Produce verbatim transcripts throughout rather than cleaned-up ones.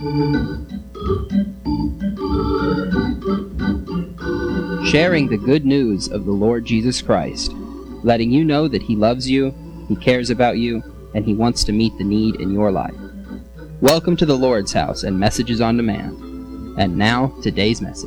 Sharing the good news of the Lord Jesus Christ, letting you know that He loves you, He cares about you, and He wants to meet the need in your life. Welcome to the Lord's House and Messages on Demand. And now, today's message.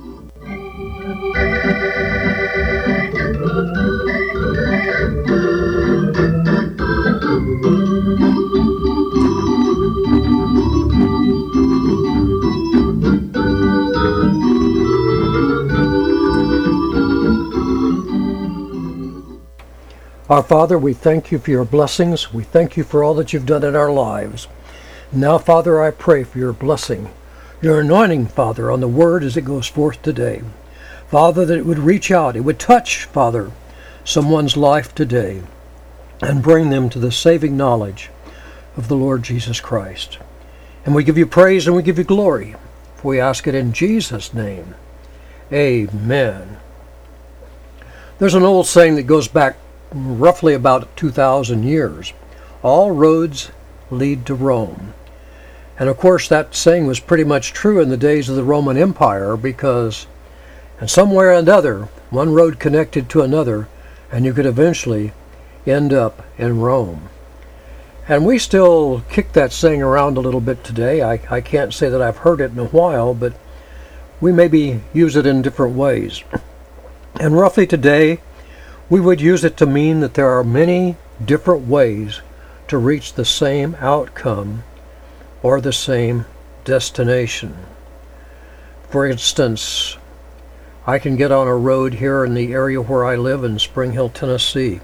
Our Father, we thank you for your blessings. We thank you for all that you've done in our lives. Now, Father, I pray for your blessing, your anointing, Father, on the word as it goes forth today. Father, that it would reach out, it would touch, Father, someone's life today and bring them to the saving knowledge of the Lord Jesus Christ. And we give you praise and we give you glory, for we ask it in Jesus' name. Amen. There's an old saying that goes back roughly about two thousand years. All roads lead to Rome. And of course that saying was pretty much true in the days of the Roman Empire, because in some way or another, one road connected to another, and you could eventually end up in Rome. And we still kick that saying around a little bit today. I, I can't say that I've heard it in a while, but we maybe use it in different ways. And roughly today, we would use it to mean that there are many different ways to reach the same outcome or the same destination. For instance, I can get on a road here in the area where I live in Spring Hill, Tennessee,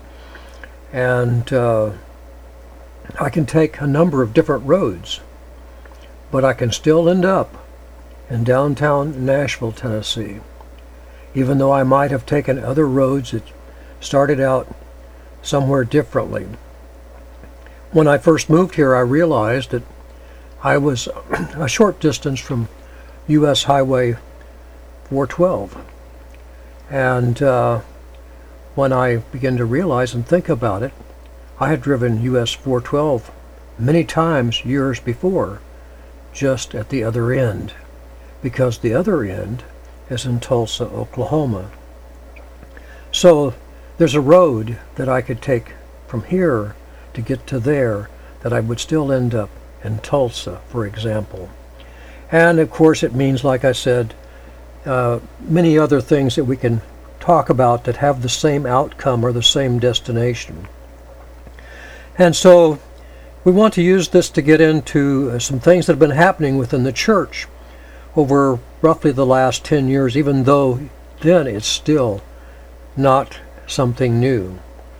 and uh, I can take a number of different roads, but I can still end up in downtown Nashville, Tennessee, even though I might have taken other roads that started out somewhere differently. When I first moved here, I realized that I was a short distance from U S Highway four twelve. And uh, when I began to realize and think about it, I had driven U S four twelve many times years before, just at the other end, because the other end is in Tulsa, Oklahoma. So there's a road that I could take from here to get to there that I would still end up in Tulsa, for example. And of course it means, like I said, uh, many other things that we can talk about that have the same outcome or the same destination. And so we want to use this to get into some things that have been happening within the church over roughly the last ten years, even though then it's still not something new.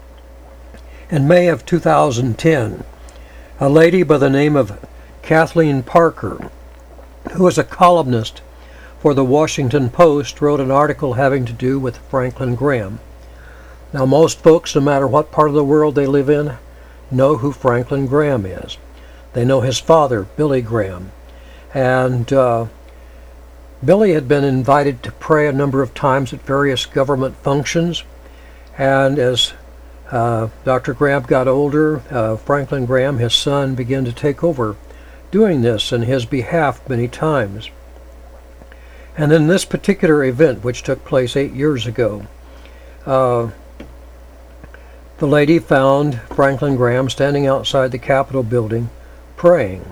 In May of two thousand ten, a lady by the name of Kathleen Parker, who is a columnist for the Washington Post, wrote an article having to do with Franklin Graham. Now, most folks, no matter what part of the world they live in, know who Franklin Graham is. They know his father, Billy Graham. And uh, Billy had been invited to pray a number of times at various government functions. And as uh, Doctor Graham got older, uh, Franklin Graham, his son, began to take over doing this in his behalf many times. And in this particular event, which took place eight years ago, uh, the lady found Franklin Graham standing outside the Capitol building praying.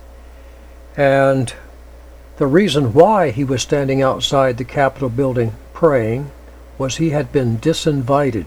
And the reason why he was standing outside the Capitol building praying was he had been disinvited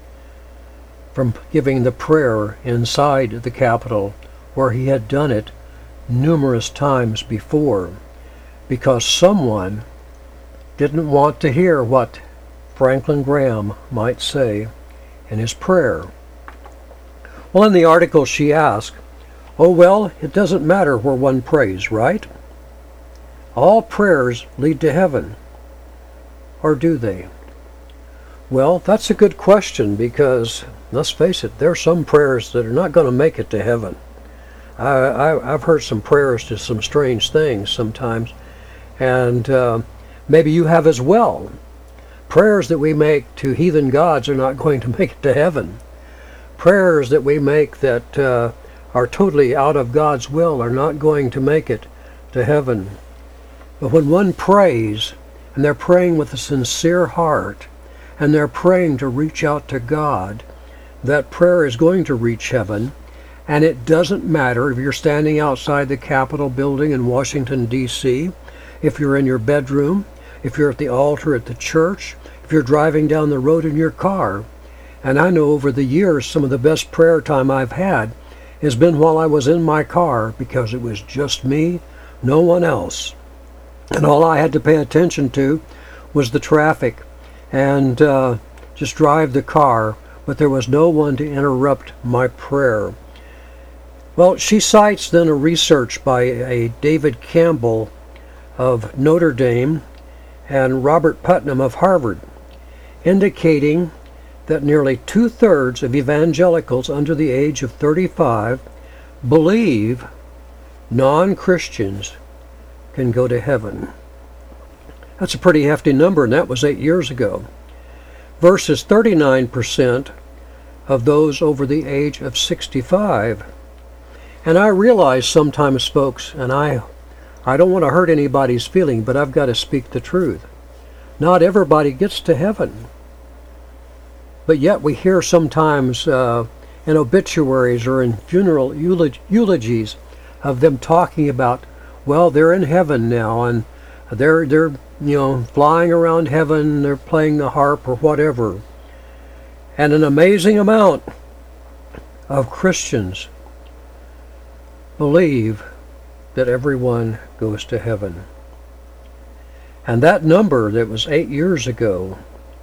from giving the prayer inside the Capitol, where he had done it numerous times before, because someone didn't want to hear what Franklin Graham might say in his prayer. Well, in the article she asked, oh, well, it doesn't matter where one prays, right? All prayers lead to heaven. Or do they? Well, that's a good question, because, let's face it, there are some prayers that are not going to make it to heaven. I, I, I've heard some prayers to some strange things sometimes, and uh, maybe you have as well. Prayers that we make to heathen gods are not going to make it to heaven. Prayers that we make that uh, are totally out of God's will are not going to make it to heaven. But when one prays, and they're praying with a sincere heart, and they're praying to reach out to God, that prayer is going to reach heaven. And it doesn't matter if you're standing outside the Capitol building in Washington, D C, if you're in your bedroom, if you're at the altar at the church, if you're driving down the road in your car. And I know over the years some of the best prayer time I've had has been while I was in my car, because it was just me, no one else. And all I had to pay attention to was the traffic and uh, just drive the car, but there was no one to interrupt my prayer. Well, she cites then a research by a David Campbell of Notre Dame and Robert Putnam of Harvard, indicating that nearly two-thirds of evangelicals under the age of thirty-five believe non-Christians can go to heaven. That's a pretty hefty number, and that was eight years ago, versus thirty-nine percent of those over the age of sixty-five. And I realize sometimes, folks, and I, I don't want to hurt anybody's feeling, but I've got to speak the truth. Not everybody gets to heaven. But yet we hear sometimes uh, in obituaries or in funeral eulogy, eulogies of them talking about, well, they're in heaven now, and they're they're you know flying around heaven, they're playing the harp or whatever. And an amazing amount of Christians believe that everyone goes to heaven. And that number that was eight years ago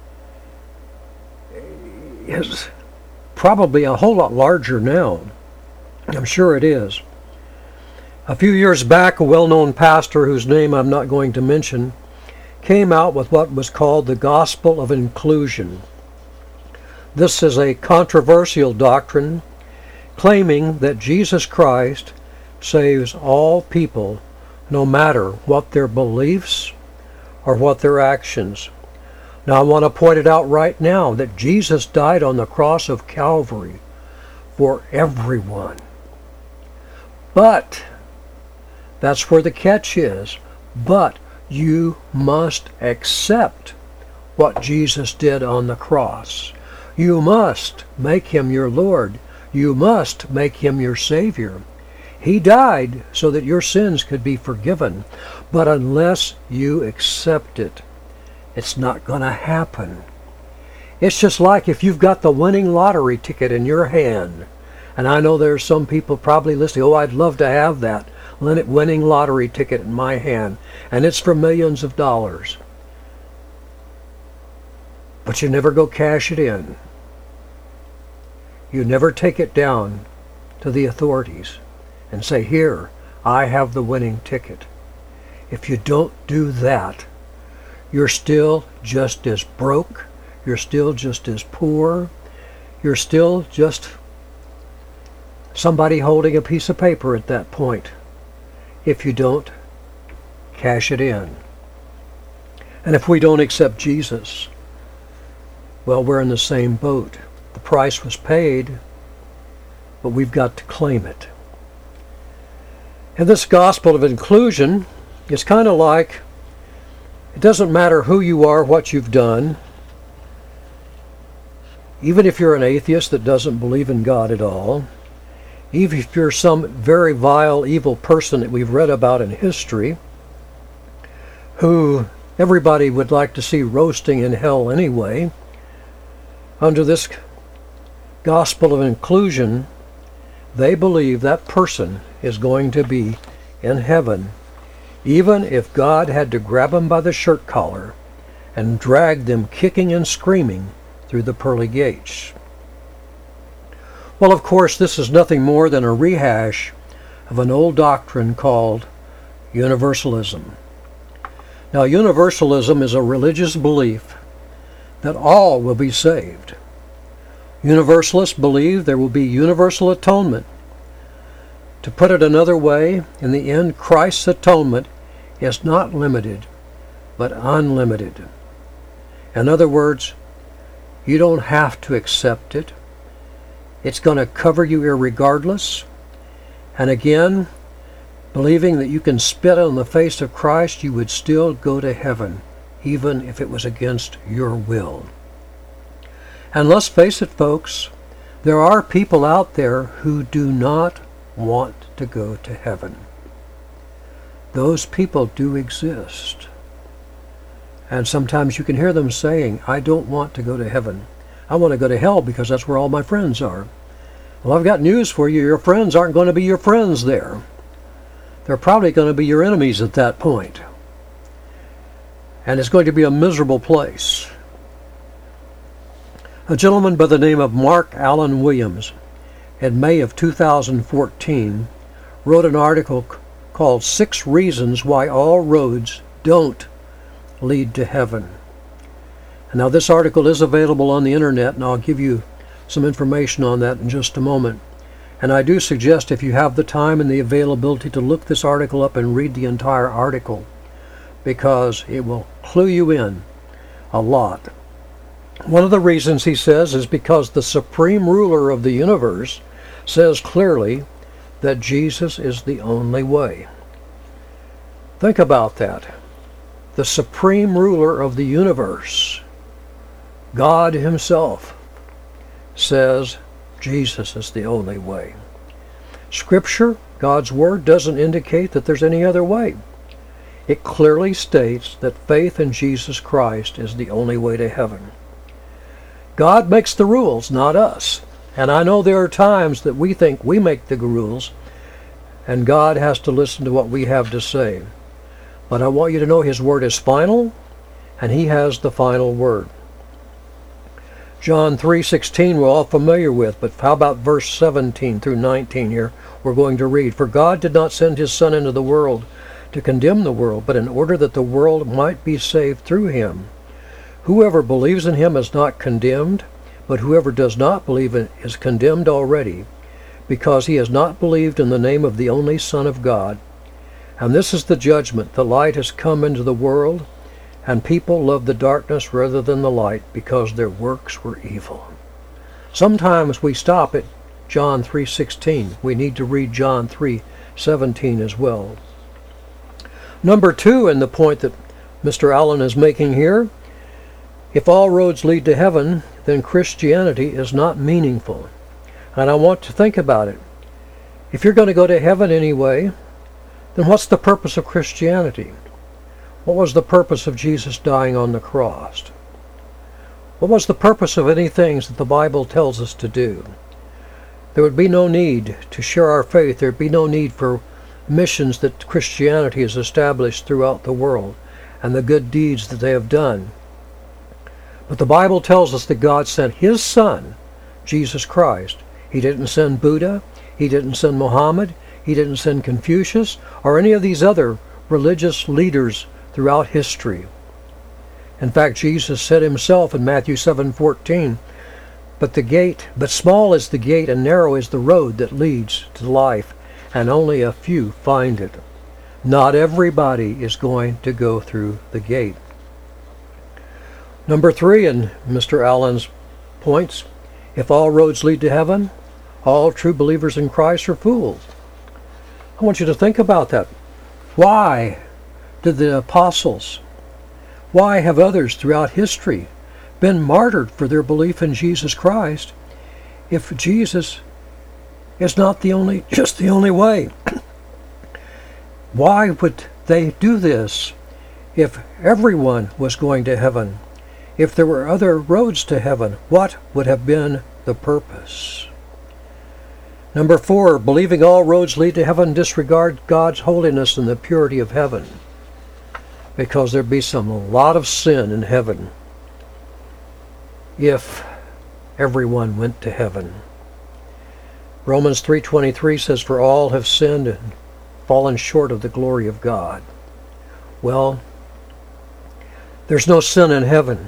is probably a whole lot larger now. I'm sure it is. A few years back, a well-known pastor, whose name I'm not going to mention, came out with what was called the Gospel of Inclusion. This is a controversial doctrine claiming that Jesus Christ saves all people, no matter what their beliefs or what their actions. Now, I want to point it out right now that Jesus died on the cross of Calvary for everyone. But, that's where the catch is, but you must accept what Jesus did on the cross. You must make him your Lord. You must make him your Savior. He died so that your sins could be forgiven. But unless you accept it, it's not going to happen. It's just like if you've got the winning lottery ticket in your hand. And I know there's some people probably listening, oh, I'd love to have that winning lottery ticket in my hand. And it's for millions of dollars. But you never go cash it in. You never take it down to the authorities and say, here, I have the winning ticket. If you don't do that, you're still just as broke, you're still just as poor, you're still just somebody holding a piece of paper at that point, if you don't cash it in. And if we don't accept Jesus, well, we're in the same boat. The price was paid, but we've got to claim it. And this gospel of inclusion is kind of like, it doesn't matter who you are, what you've done. Even if you're an atheist that doesn't believe in God at all, even if you're some very vile, evil person that we've read about in history, who everybody would like to see roasting in hell anyway, under this gospel of inclusion, they believe that person is going to be in heaven, even if God had to grab them by the shirt collar and drag them kicking and screaming through the pearly gates. Well, of course, this is nothing more than a rehash of an old doctrine called universalism. Now, universalism is a religious belief that all will be saved. Universalists believe there will be universal atonement. To put it another way, in the end, Christ's atonement is not limited, but unlimited. In other words, you don't have to accept it. It's going to cover you irregardless. And again, believing that you can spit on the face of Christ, you would still go to heaven, even if it was against your will. And let's face it, folks, there are people out there who do not want to go to heaven. Those people do exist. And sometimes you can hear them saying, I don't want to go to heaven. I want to go to hell because that's where all my friends are. Well, I've got news for you. Your friends aren't going to be your friends there. They're probably going to be your enemies at that point. And it's going to be a miserable place. A gentleman by the name of Mark Allen Williams, in May of two thousand fourteen, wrote an article called Six Reasons Why All Roads Don't Lead to Heaven. And now this article is available on the internet, and I'll give you some information on that in just a moment. And I do suggest, if you have the time and the availability, to look this article up and read the entire article, because it will clue you in a lot. One of the reasons, he says, is because the supreme ruler of the universe says clearly that Jesus is the only way. Think about that. The supreme ruler of the universe, God himself, says Jesus is the only way. Scripture, God's Word, doesn't indicate that there's any other way. It clearly states that faith in Jesus Christ is the only way to heaven. God makes the rules, not us. And I know there are times that we think we make the rules, and God has to listen to what we have to say. But I want you to know His Word is final, and He has the final word. John three sixteen we're all familiar with, but how about verse seventeen through nineteen here? We're going to read, For God did not send His Son into the world to condemn the world, but in order that the world might be saved through Him. Whoever believes in Him is not condemned, but whoever does not believe in is condemned already, because he has not believed in the name of the only Son of God. And this is the judgment. The light has come into the world, and people love the darkness rather than the light, because their works were evil. Sometimes we stop at John three sixteen. We need to read John three seventeen as well. Number two, and the point that Mister Allen is making here, if all roads lead to heaven, then Christianity is not meaningful. And I want to think about it. If you're going to go to heaven anyway, then what's the purpose of Christianity? What was the purpose of Jesus dying on the cross? What was the purpose of any things that the Bible tells us to do? There would be no need to share our faith. There would be no need for missions that Christianity has established throughout the world and the good deeds that they have done. But the Bible tells us that God sent His Son, Jesus Christ. He didn't send Buddha. He didn't send Muhammad. He didn't send Confucius or any of these other religious leaders throughout history. In fact, Jesus said Himself in Matthew seven fourteen, But the gate, but small is the gate and narrow is the road that leads to life, and only a few find it. Not everybody is going to go through the gate. Number three in Mister Allen's points, if all roads lead to heaven, all true believers in Christ are fools. I want you to think about that. Why did the apostles, why have others throughout history been martyred for their belief in Jesus Christ if Jesus is not the only, just the only way? Why would they do this if everyone was going to heaven? If there were other roads to heaven, what would have been the purpose? Number four, believing all roads lead to heaven, disregard God's holiness and the purity of heaven, because there'd be some a lot of sin in heaven if everyone went to heaven. Romans three twenty-three says, For all have sinned and fallen short of the glory of God. Well, there's no sin in heaven.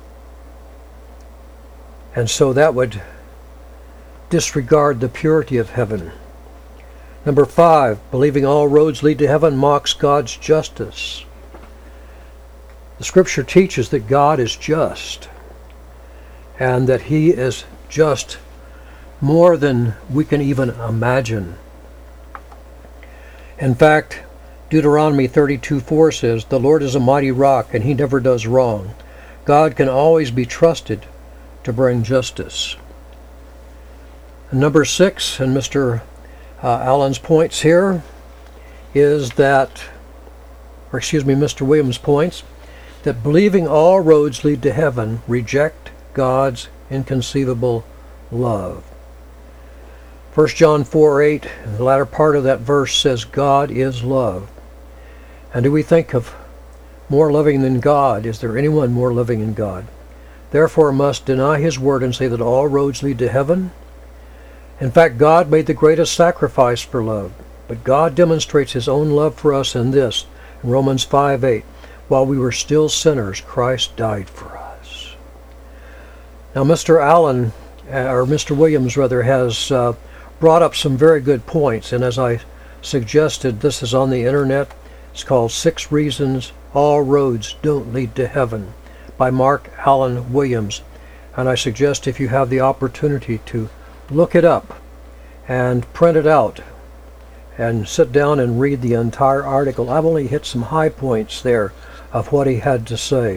And so that would disregard the purity of heaven. Number five, believing all roads lead to heaven mocks God's justice. The Scripture teaches that God is just, and that He is just more than we can even imagine. In fact, Deuteronomy thirty-two four says, "The Lord is a mighty rock, and he never does wrong." God can always be trusted to bring justice. And number six, and Mister Uh, Allen's points here, is that, or excuse me, Mister Williams' points, that believing all roads lead to heaven reject God's inconceivable love. First John four eight, the latter part of that verse says, God is love. And do we think of more loving than God? Is there anyone more loving than God? Therefore must deny his word and say that all roads lead to heaven? In fact, God made the greatest sacrifice for love, but God demonstrates his own love for us in this, in Romans five eight, while we were still sinners, Christ died for us. Now, Mister Allen, or Mister Williams rather, has uh, brought up some very good points, and as I suggested, this is on the internet. It's called Six Reasons All Roads Don't Lead to Heaven by Mark Allen Williams, and I suggest if you have the opportunity to look it up and print it out and sit down and read the entire article. I've only hit some high points there of what he had to say.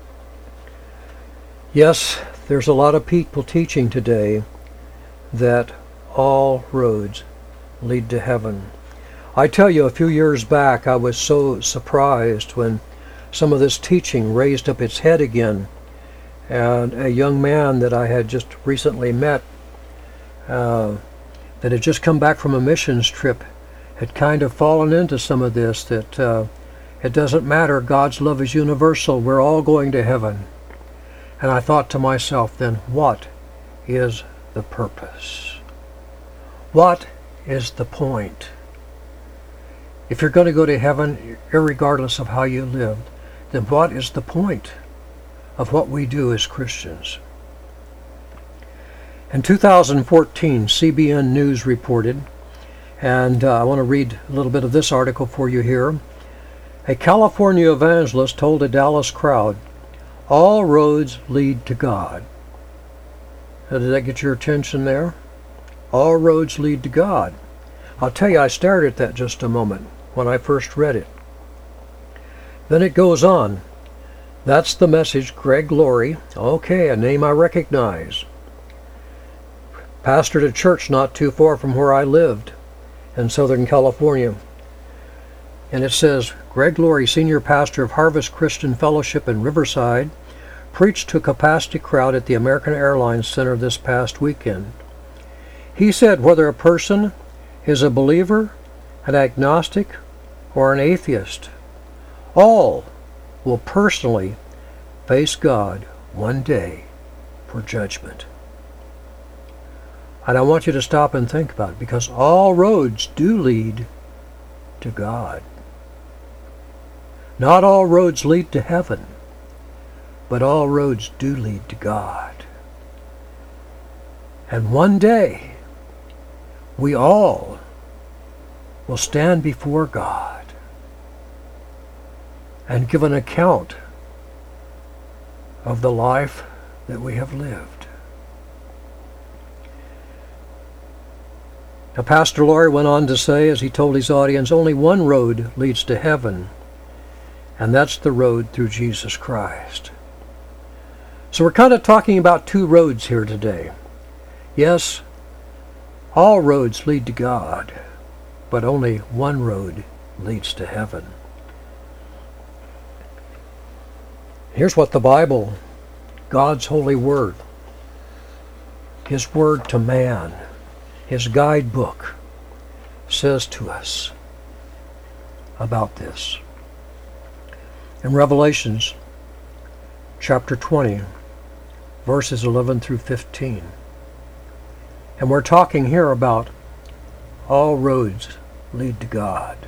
Yes, there's a lot of people teaching today that all roads lead to heaven. I tell you, a few years back I was so surprised when some of this teaching raised up its head again, and a young man that I had just recently met Uh, that had just come back from a missions trip had kind of fallen into some of this, that uh, it doesn't matter, God's love is universal, we're all going to heaven. And I thought to myself, then what is the purpose? What is the point? If you're going to go to heaven, irregardless of how you lived, then what is the point of what we do as Christians? In two thousand fourteen, C B N News reported, and uh, I want to read a little bit of this article for you here. A California evangelist told a Dallas crowd, all roads lead to God. Now, did that get your attention there? All roads lead to God. I'll tell you, I stared at that just a moment when I first read it. Then it goes on. That's the message, Greg Laurie. Okay, a name I recognize. Pastored a church not too far from where I lived in Southern California. And it says, Greg Laurie, senior pastor of Harvest Christian Fellowship in Riverside, preached to a capacity crowd at the American Airlines Center this past weekend. He said whether a person is a believer, an agnostic, or an atheist, all will personally face God one day for judgment. And I want you to stop and think about it, because all roads do lead to God. Not all roads lead to heaven, but all roads do lead to God. And one day, we all will stand before God and give an account of the life that we have lived. Now, Pastor Laurie went on to say, as he told his audience, only one road leads to heaven, and that's the road through Jesus Christ. So we're kind of talking about two roads here today. Yes, all roads lead to God, but only one road leads to heaven. Here's what the Bible, God's holy word, His word to man, His guidebook, says to us about this. In Revelations chapter twenty, verses eleven through fifteen. And we're talking here about all roads lead to God.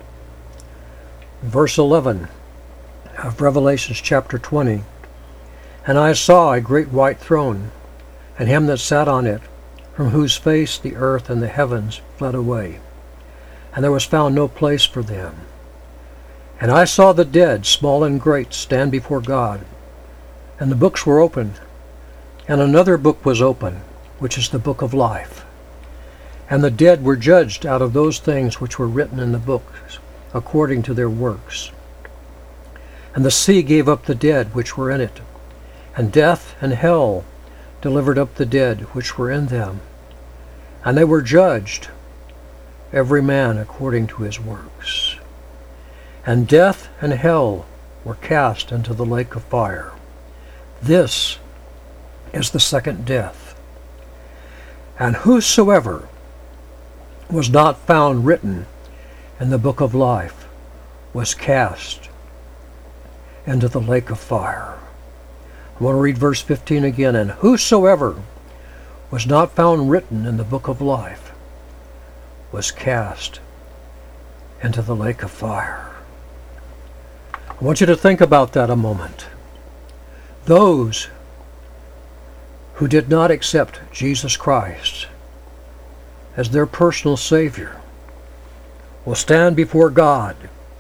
Verse eleven of Revelations chapter twenty. And I saw a great white throne, and him that sat on it, from whose face the earth and the heavens fled away, and there was found no place for them. And I saw the dead, small and great, stand before God, and the books were opened, and another book was opened, which is the book of life. And the dead were judged out of those things which were written in the books, according to their works. And the sea gave up the dead which were in it, and death and hell delivered up the dead which were in them. And they were judged, every man according to his works. And death and hell were cast into the lake of fire. This is the second death. And whosoever was not found written in the book of life was cast into the lake of fire. I want to read verse fifteen again. And whosoever was not found written in the book of life was cast into the lake of fire. I want you to think about that a moment. Those who did not accept Jesus Christ as their personal Savior will stand before God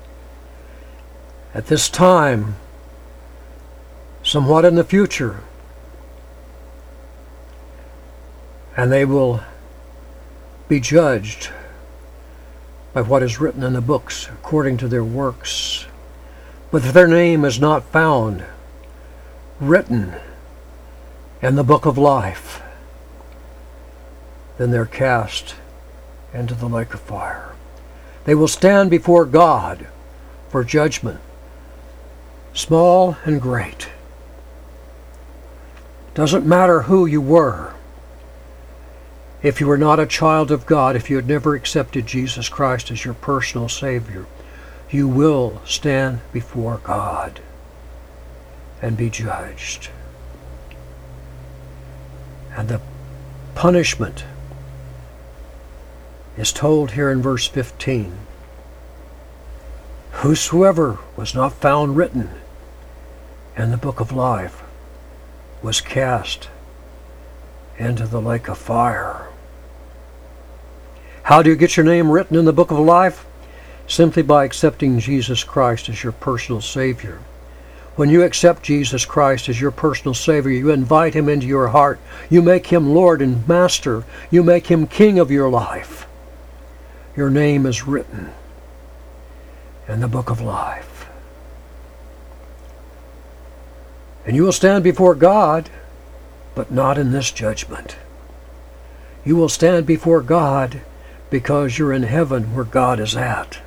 at this time, somewhat in the future, and they will be judged by what is written in the books according to their works. But if their name is not found written in the book of life, then they're cast into the lake of fire. They will stand before God for judgment, small and great. Doesn't matter who you were. If you were not a child of God, if you had never accepted Jesus Christ as your personal Savior, you will stand before God and be judged. And the punishment is told here in verse fifteen. Whosoever was not found written in the book of life was cast into the lake of fire. How do you get your name written in the book of life? Simply by accepting Jesus Christ as your personal Savior. When you accept Jesus Christ as your personal Savior, you invite Him into your heart. You make Him Lord and Master. You make Him King of your life. Your name is written in the book of life. And you will stand before God, but not in this judgment. You will stand before God because you're in heaven where God is at.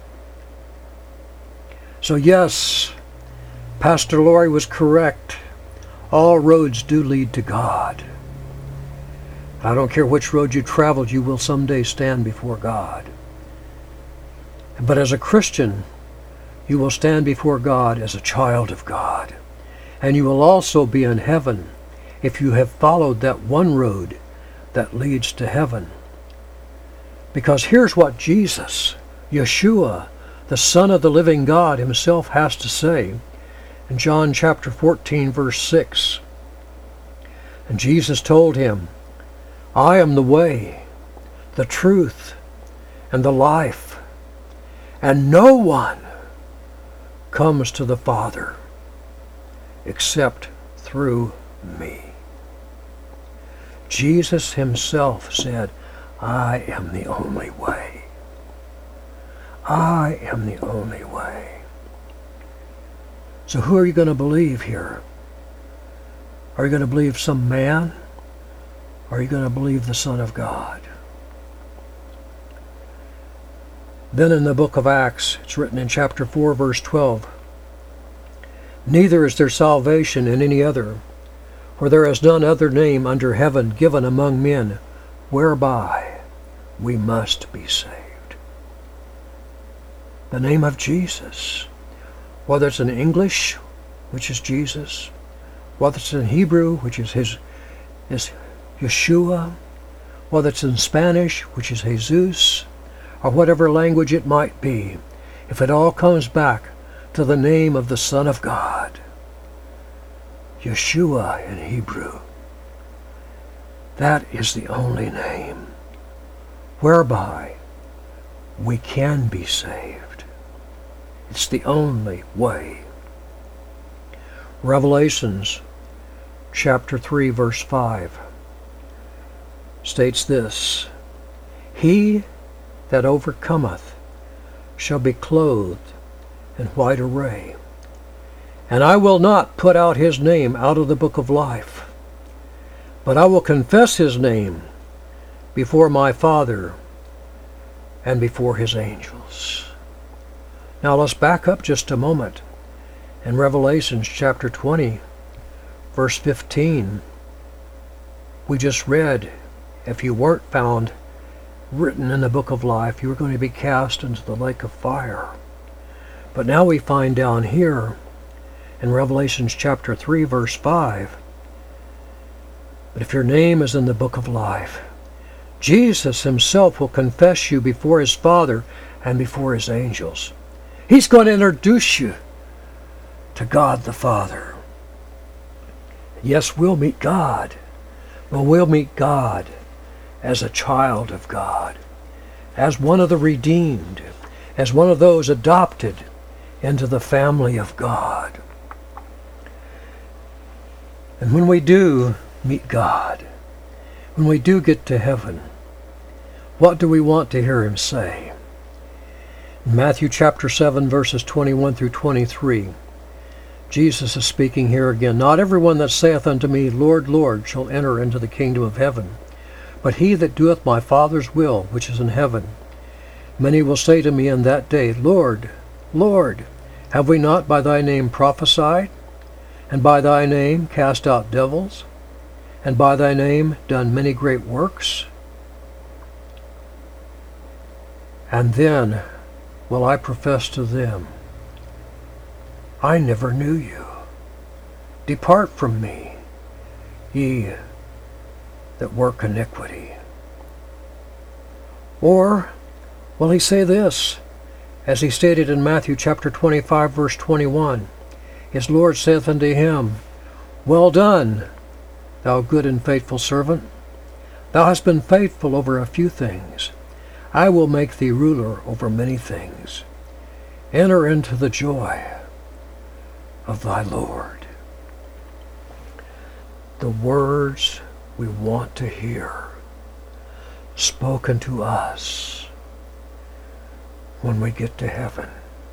So yes, Pastor Laurie was correct. All roads do lead to God. I don't care which road you traveled, you will someday stand before God. But as a Christian, you will stand before God as a child of God. And you will also be in heaven if you have followed that one road that leads to heaven. Because here's what Jesus, Yeshua, the Son of the living God Himself, has to say in John chapter fourteen, verse six. And Jesus told him, I am the way, the truth, and the life, and no one comes to the Father except through me. Jesus Himself said, I am the only way. I am the only way. So who are you going to believe here? Are you going to believe some man? Or are you going to believe the Son of God? Then in the book of Acts, it's written in chapter four, verse twelve, neither is there salvation in any other, for there is none other name under heaven given among men whereby we must be saved. The name of Jesus, whether it's in English, which is Jesus, whether it's in Hebrew, which is his, is Yeshua, whether it's in Spanish, which is Jesus, or whatever language it might be, if it all comes back to the name of the Son of God, Yeshua in Hebrew, that is the only name whereby we can be saved. It's the only way. Revelations chapter three, verse five states this, He that overcometh shall be clothed in white array, and I will not put out his name out of the book of life, but I will confess his name before my Father and before his angels. Now let's back up just a moment. In Revelation chapter twenty, verse fifteen, we just read, if you weren't found written in the book of life, you were going to be cast into the lake of fire. But now we find down here in Revelation chapter three, verse five, but if your name is in the book of life, Jesus himself will confess you before his Father and before his angels. He's going to introduce you to God the Father. Yes, we'll meet God, but we'll meet God as a child of God, as one of the redeemed, as one of those adopted into the family of God. And when we do meet God, when we do get to heaven, what do we want to hear him say? In Matthew chapter seven, verses twenty-one through twenty-three, Jesus is speaking here again. Not everyone that saith unto me, Lord, Lord, shall enter into the kingdom of heaven, but he that doeth my Father's will, which is in heaven. Many will say to me in that day, Lord, Lord, have we not by thy name prophesied, and by thy name cast out devils, and by thy name done many great works? And then will I profess to them, I never knew you. Depart from me, ye that work iniquity. Or will he say this, as he stated in Matthew chapter twenty-five, verse twenty-one, his Lord saith unto him, Well done, thou good and faithful servant. Thou hast been faithful over a few things. I will make thee ruler over many things. Enter into the joy of thy Lord. The words we want to hear spoken to us when we get to heaven.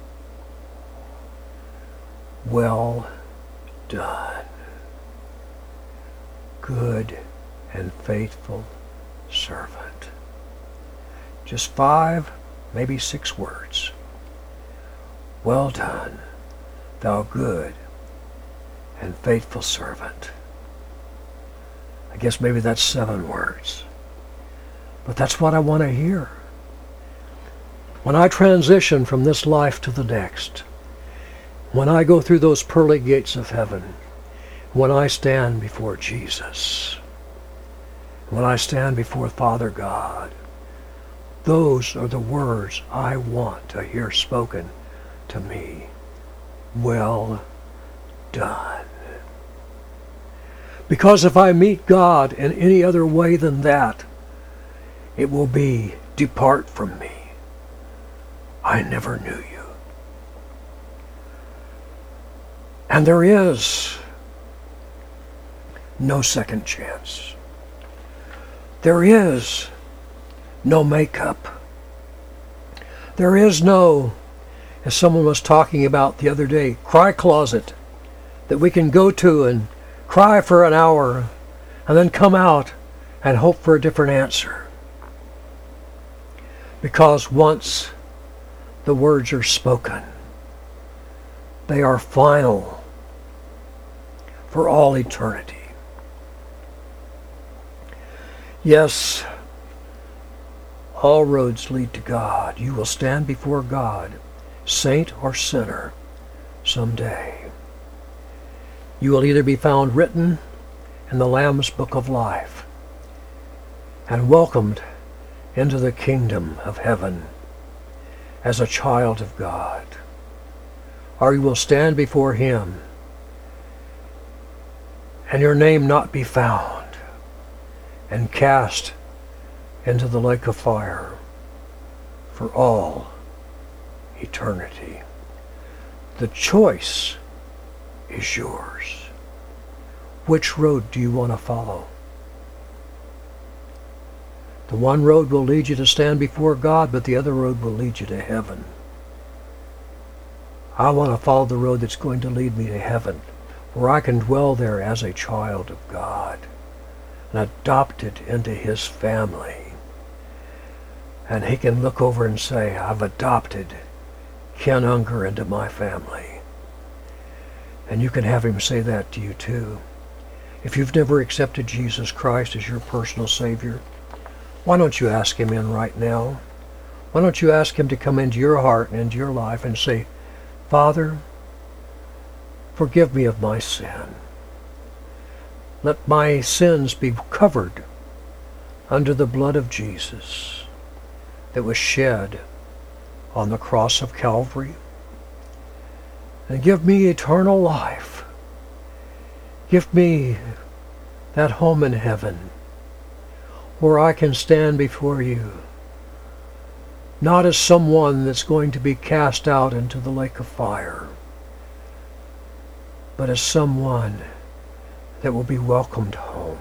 Well done, good and faithful servant. Just five, maybe six words. Well done, thou good and faithful servant. I guess maybe that's seven words. But that's what I want to hear. When I transition from this life to the next, when I go through those pearly gates of heaven, when I stand before Jesus, when I stand before Father God, those are the words I want to hear spoken to me. Well done. Because if I meet God in any other way than that, it will be, depart from me. I never knew you. And there is no second chance. There is no makeup. There is no, as someone was talking about the other day, cry closet that we can go to and cry for an hour and then come out and hope for a different answer. Because once the words are spoken, they are final for all eternity. Yes, all roads lead to God. You will stand before God, saint or sinner, someday. You will either be found written in the Lamb's Book of Life and welcomed into the kingdom of heaven as a child of God, or you will stand before him and your name not be found and cast into the lake of fire for all eternity. The choice is yours. Which road do you want to follow? The one road will lead you to stand before God, but the other road will lead you to heaven. I want to follow the road that's going to lead me to heaven, where I can dwell there as a child of God and adopted into His family. And He can look over and say, I've adopted Ken Unger into my family. And you can have Him say that to you too. If you've never accepted Jesus Christ as your personal Savior, why don't you ask Him in right now? Why don't you ask Him to come into your heart and into your life and say, Father, forgive me of my sin. Let my sins be covered under the blood of Jesus that was shed on the cross of Calvary. And give me eternal life. Give me that home in heaven where I can stand before you, not as someone that's going to be cast out into the lake of fire, but as someone that will be welcomed home.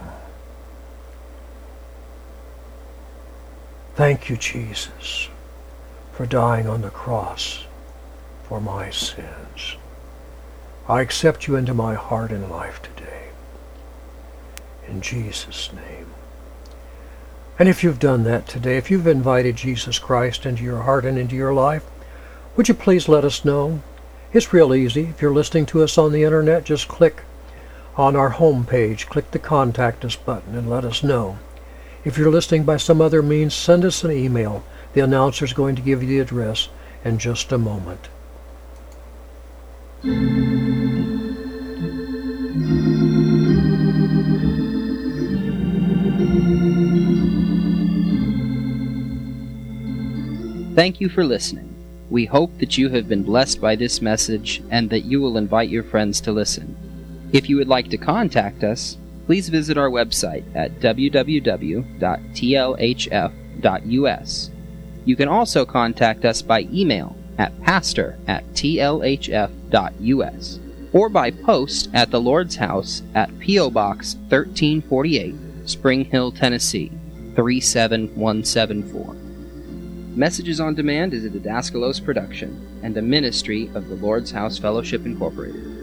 Thank you, Jesus, for dying on the cross for my sins. I accept you into my heart and life today. In Jesus' name. And if you've done that today, if you've invited Jesus Christ into your heart and into your life, would you please let us know? It's real easy. If you're listening to us on the internet, just click on our home page, click the Contact Us button and let us know. If you're listening by some other means, send us an email. The announcer's going to give you the address in just a moment. Thank you for listening. We hope that you have been blessed by this message and that you will invite your friends to listen. If you would like to contact us, please visit our website at w w w dot t l h f dot u s. You can also contact us by email at pastor at t l h f dot u s or by post at the Lord's House at P O Box thirteen forty-eight, Spring Hill, Tennessee three seven one seven four. Messages on Demand is a Didaskalos production and a ministry of the Lord's House Fellowship Incorporated.